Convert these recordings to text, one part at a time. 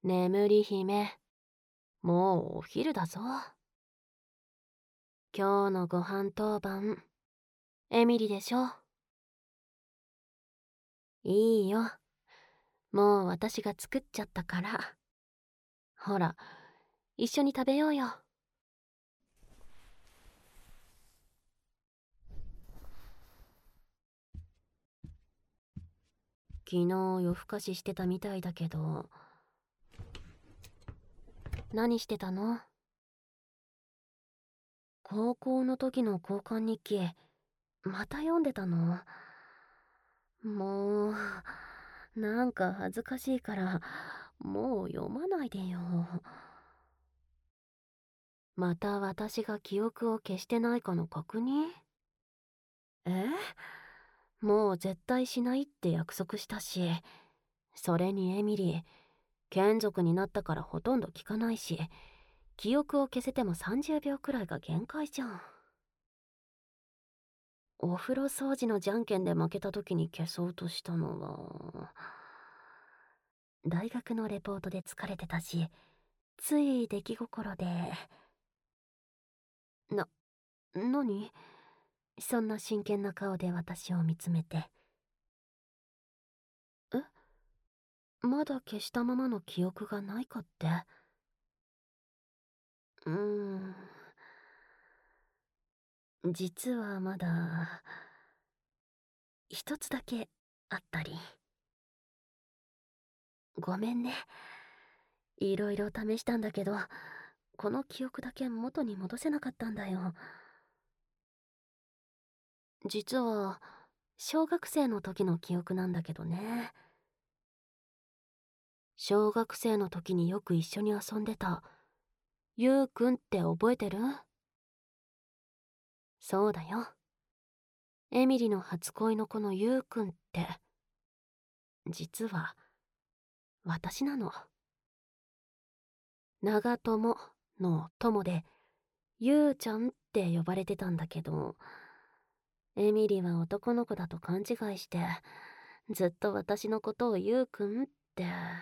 眠り姫、もうお昼だぞ。今日のご飯当番、エミリでしょ。いいよ。もう私が作っちゃったから。ほら、一緒に食べようよ。昨日夜更かししてたみたいだけど、何してたの？高校の時の交換日記、また読んでたの？もう、なんか恥ずかしいから、もう読まないでよ。また私が記憶を消してないかの確認？え？もう絶対しないって約束したし、それにエミリー、眷属になったからほとんど聞かないし、記憶を消せても30秒くらいが限界じゃん。お風呂掃除のじゃんけんで負けた時に消そうとしたのは、大学のレポートで疲れてたし、つい出来心で。何？そんな真剣な顔で私を見つめて。え？まだ消したままの記憶がないかって？うーん。実はまだ、一つだけあったり。ごめんね。いろいろ試したんだけど、この記憶だけ元に戻せなかったんだよ。実は、小学生の時の記憶なんだけどね。小学生の時によく一緒に遊んでた、ゆうくんって覚えてる？そうだよ。エミリの初恋の子のゆうくんって、実は、私なの。長友の友で、ゆうちゃんって呼ばれてたんだけど、エミリは男の子だと勘違いして、ずっと私のことをゆうくんって。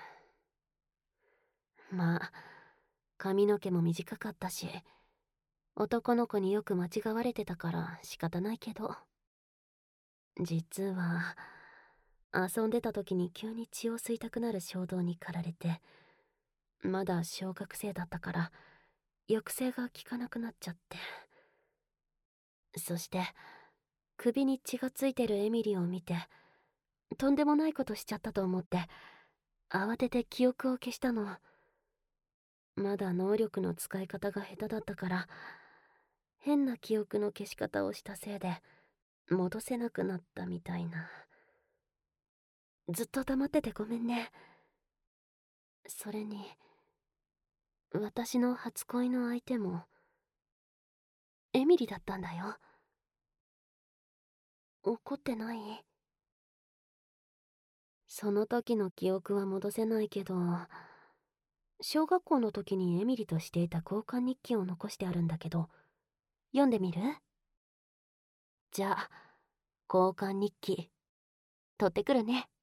まあ、髪の毛も短かったし、男の子によく間違われてたから仕方ないけど、実は、遊んでた時に急に血を吸いたくなる衝動に駆られて、まだ小学生だったから抑制が効かなくなっちゃって。そして首に血がついてるエミリーを見て、とんでもないことしちゃったと思って慌てて記憶を消したの。まだ能力の使い方が下手だったから、変な記憶の消し方をしたせいで戻せなくなったみたいな。ずっと黙っててごめんね。それに、私の初恋の相手もエミリだったんだよ。怒ってない？その時の記憶は戻せないけど、小学校の時にエミリとしていた交換日記を残してあるんだけど、読んでみる？じゃあ、交換日記取ってくるね。